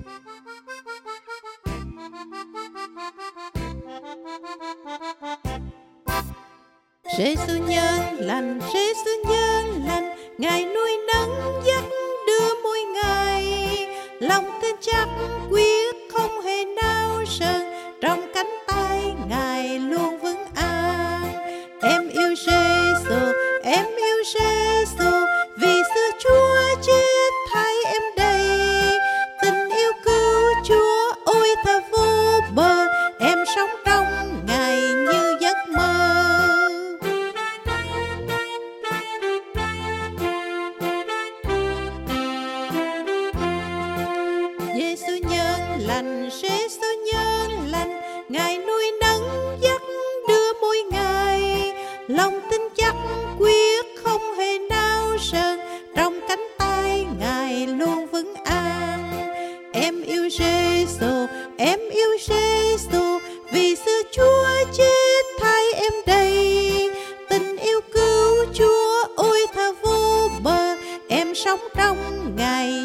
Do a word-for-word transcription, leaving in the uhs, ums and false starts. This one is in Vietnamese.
Giê-xu nhân lành, Giê-xu nhân lành, Ngài nuôi nấng dắt đưa mỗi ngày. Lòng tin chắc quyết không hề nao sờn, trong cánh tay Ngài luôn vững an. Em yêu Giê-xu, em yêu Giê-xu, vì xưa Chúa chết thay em đây. Tình yêu cứu Chúa ôi thật vô bờ, em sống trong Ngài như giấc mơ. Giê-xu nhân lành, Giê-xu nhân lành, Ngài nuôi nấng dắt đưa mỗi ngày. Lòng tin chắc quyết không hề nao sờn, trong cánh tay Ngài luôn vững an. Em yêu Giê-xu, em yêu Giê-xu, vì xưa Chúa chết thay em đây. Tình yêu cứu Chúa ôi thật vô bờ, em sống trong Ngài